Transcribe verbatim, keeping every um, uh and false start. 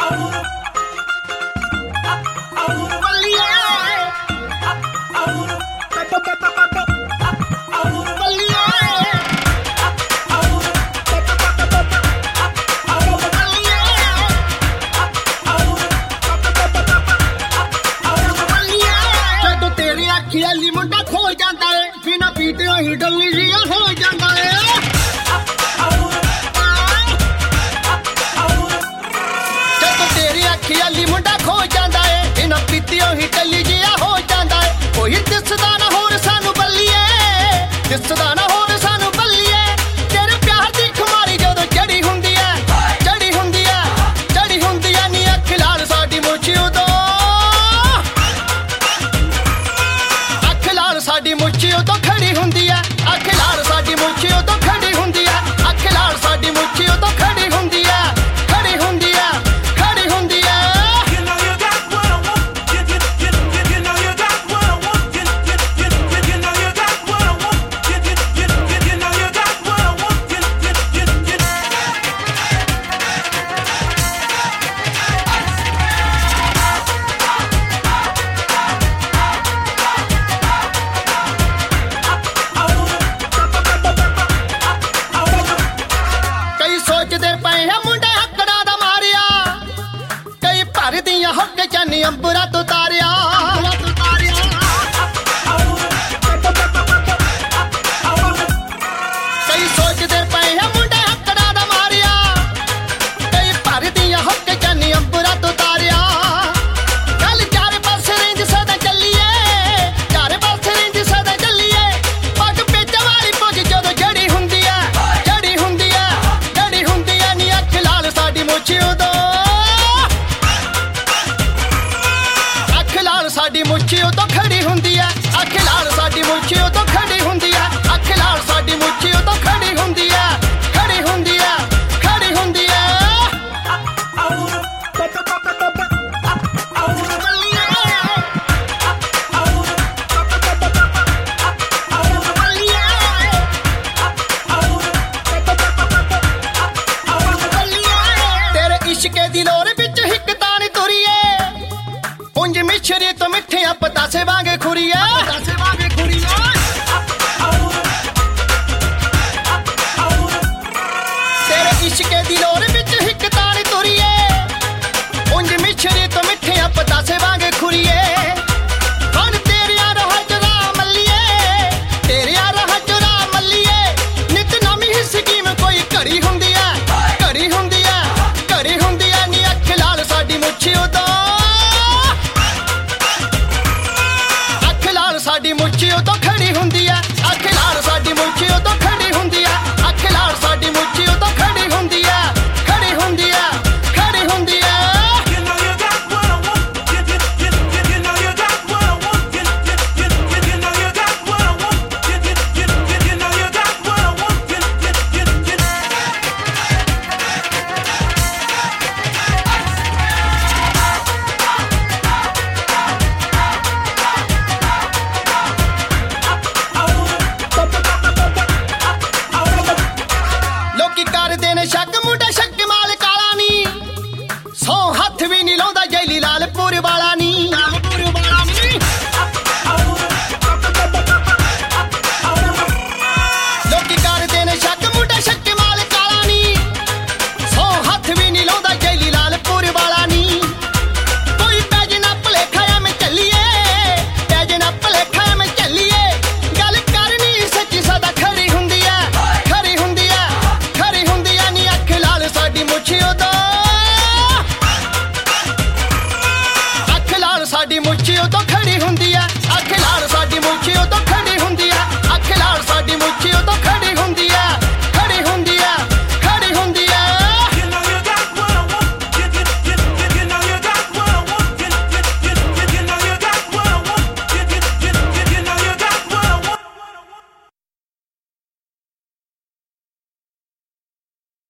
खियाली मुंडा खो जाता है बिना पीते ही डल्ली जिया हो जाता है जब तेरी खियाली मुंडा खो जाता है बिना पीते ही डल्ली जिया हो जाता है कोई दिसदा ना होर सानू बल्लिए दिसदा ना होर सानू बल्लिए तेरे प्यार दी खुमारी जदों चढ़ी हुंदी है चढ़ी हुंदी है चढ़ी हुंदी है नी अख लाल साडी मुछी उदों साडी मुच्छी उदों खड़ी हुंदी है अख लाल साडी मुच्छी उदों खड़ी हुंदी है अख लाल साडी मुच्छी उदों खड़ी हुंदी है खड़ी हुंदी है खड़ी हुंदी है You know you got what I want you, you, you, you, you know you got what I want you, you, you, you, you know you got what I want you, you, you, you, you know you got what I want you, you, you, you हक चन्नी अंबरा तो तारिया कई सोचते पे है मुंडे हकड़ा दा मारिया कई भर दिया हक चन्नी अंबरा तो तारिया कल चार पास रेंज सदा चलिए चार पास रेंज सदा चलिए पग पेच वाली पुज जदों जड़ी हुंदी है जड़ी हुंदी है जड़ी हुंदी है नी अख लाल साडी मुछी उदों साडी मुच्छी उदों खड़ी हुंदी है अख लाल साडी मुच्छी उदों खड़ी हुंदी है अख लाल साडी मुच्छी उदों खड़ी हुंदी है खड़ी हुंदी है खड़ी हुंदी है तेरे इश्के दी लोर विच हिक तानी तुरीए पुंज मिश्री तो मिठिया पतासे वांगे खुरिया पतासे वांगे खुरिया तेरे इश्के दी लोर विच हिक तानी तुरीए पुंज मिश्री तो मिठिया पतासे वांगे खुरिए